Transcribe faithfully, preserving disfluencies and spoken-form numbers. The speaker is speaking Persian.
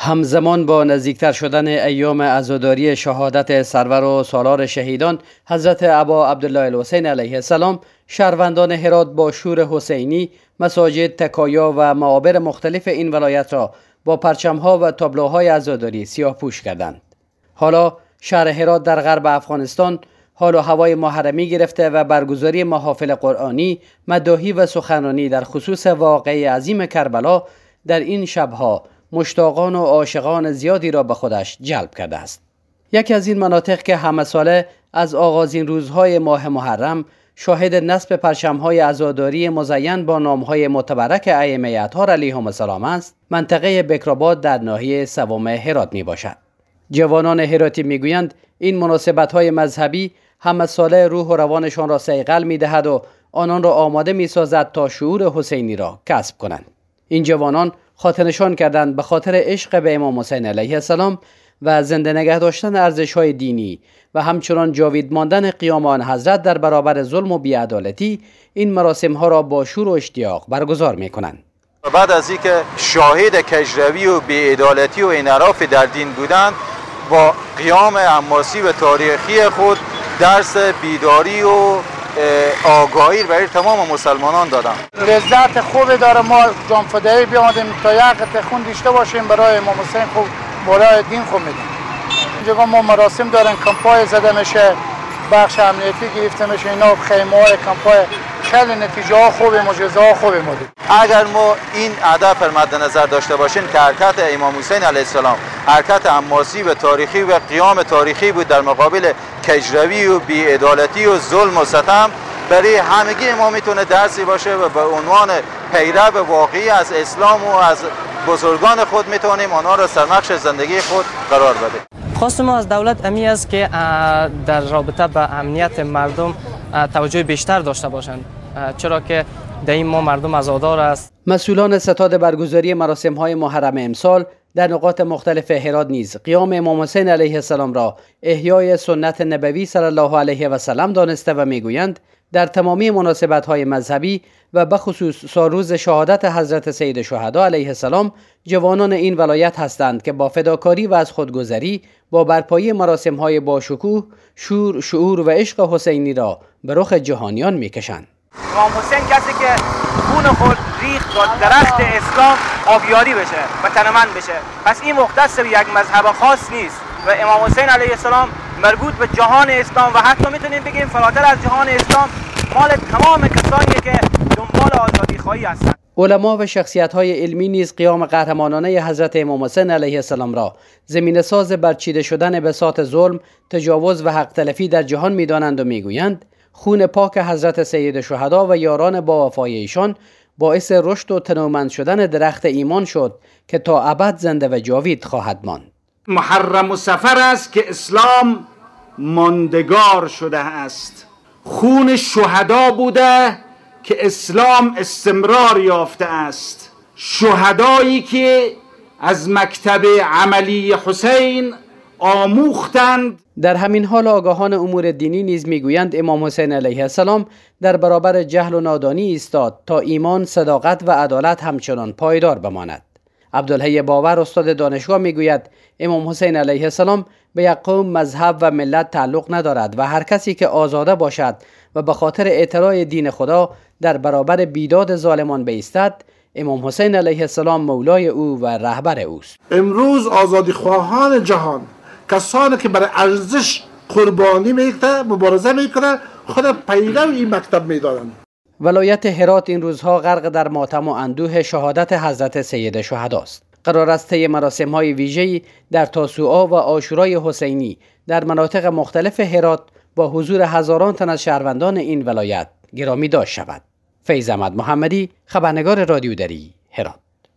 همزمان با نزدیکتر شدن ایام عزاداری شهادت سرور و سالار شهیدان حضرت ابا عبدالله الحسین علیه السلام، شهروندان هرات با شور حسینی مساجد، تکایا و معابر مختلف این ولایت را با پرچم‌ها و تابلوهای عزاداری سیاه‌پوش کردند. حالا شهر هرات در غرب افغانستان حال و هوای محرمی گرفته و برگزاری محافل قرآنی، مداحی و سخنرانی در خصوص واقعه عظیم کربلا در این شبها مشتاقان و عاشقان زیادی را به خودش جلب کرده است. یکی از این مناطق که همه ساله از آغازین روزهای ماه محرم شاهد نصب پرچم‌های عزاداری مزین با نام‌های متبرک ائمه اطهار علیهم السلام است، منطقه بکرآباد در ناحیه سوم هرات می باشد. جوانان هراتی میگویند این مناسبت‌های مذهبی همه ساله روح و روانشان را صیقل می‌دهد و آنان را آماده می‌سازد تا شعور حسینی را کسب کنند. این جوانان خاطرنشان کردند به خاطر عشق به امام حسین علیه السلام و زنده نگه داشتن ارزش‌های دینی و همچنان جاوید ماندن قیام آن حضرت در برابر ظلم و بی‌عدالتی این مراسم‌ها را با شور و اشتیاق برگزار می‌کنند. بعد از اینکه شاهد کجروی و بی‌عدالتی و انحراف در دین بودند، با قیام حماسی و تاریخی خود درس بیداری و آگاهی برای تمام مسلمانان دادند. لذت خوبی داره ما جانفدایی بیامدیم تا یک قطره خون دیشته باشیم برای امام حسین، خوب برای دین خوب میدیم. اینجا ما مراسم دارن، کمپای زده میشه، بخش امنیتی گرفته میشه، اینا خیمه های کمپای، خیلی نتیجه ها خوبه، معجزه ها خوبه مدید. اگر ما این هدف مد نظر داشته باشیم که حرکت امام حسین علیه السلام حرکت حماسی و تاریخی و قیام تاریخی بود در مقابل کجروی و بی‌عدالتی و ظلم و ستم، برای همگی ما میتونه درسی باشه و به عنوان پیرو واقعی از اسلام و از بزرگان خود میتونیم آنها را سرنخش زندگی خود قرار بدیم. خواست ما از دولت امی است که در رابطه با امنیت مردم توجه بیشتر داشته باشند، چرا که در این ما مردم عزادار است. مسئولان ستاد برگزاری مراسم‌های محرم امسال در نقاط مختلف هرات نیز قیام امام حسین علیه السلام را احیای سنت نبوی صلی الله علیه و سلم دانسته و میگویند در تمامی مناسبت‌های مذهبی و به خصوص سالروز شهادت حضرت سید شهدا علیه السلام جوانان این ولایت هستند که با فداکاری و از خودگذری با برپایی مراسم‌های باشکوه شور، شعور و عشق حسینی را به رخ جهانیان می‌کشند. امام حسین کسی که خون خود ریخت تا درخت اسلام آبیاری بشه و تنمند بشه، پس این مختص به یک مذهب خاص نیست و امام حسین علیه السلام مربوط به جهان اسلام و حتی میتونیم بگیم فراتر از جهان اسلام مال تمام کسانی که دنبال آزادی خواهی هستند. علما و شخصیت‌های علمی نیز قیام قهرمانانه حضرت امام حسین علیه السلام را زمینه ساز برچیده شدن بساط ظلم، تجاوز و حق تلفی در جهان می‌دانند و می‌گویند خون پاک حضرت سید شهدا و یاران با وفای ایشان باعث رشد و تنومند شدن درخت ایمان شد که تا ابد زنده و جاوید خواهد ماند. محرم و سفر است که اسلام ماندگار شده است. خون شهدا بوده که اسلام استمرار یافته است. شهدایی که از مکتب عملی حسین آموختند. در همین حال آگاهان امور دینی نیز میگویند امام حسین علیه السلام در برابر جهل و نادانی ایستاد تا ایمان، صداقت و عدالت همچنان پایدار بماند. عبدالحی باور استاد دانشگاه میگوید امام حسین علیه السلام به یک قوم، مذهب و ملت تعلق ندارد و هر کسی که آزاده باشد و به خاطر اطلاع دین خدا در برابر بیداد ظالمان بایستد، امام حسین علیه السلام مولای او و رهبر اوست. امروز آزادی خواهان جهان، کسانی که برای ارزش قربانی میکنه، مبارزه میکنه، خود پیرو این مکتب میدارن. ولایت هرات این روزها غرق در ماتم و اندوه شهادت حضرت سید شهدا است. قرار است طی مراسم‌های ویژه‌ای در تاسوعا و عاشورای حسینی در مناطق مختلف هرات با حضور هزاران تن از شهروندان این ولایت گرامی داشت شود. فیض احمد محمدی، خبرنگار رادیو دری، هرات.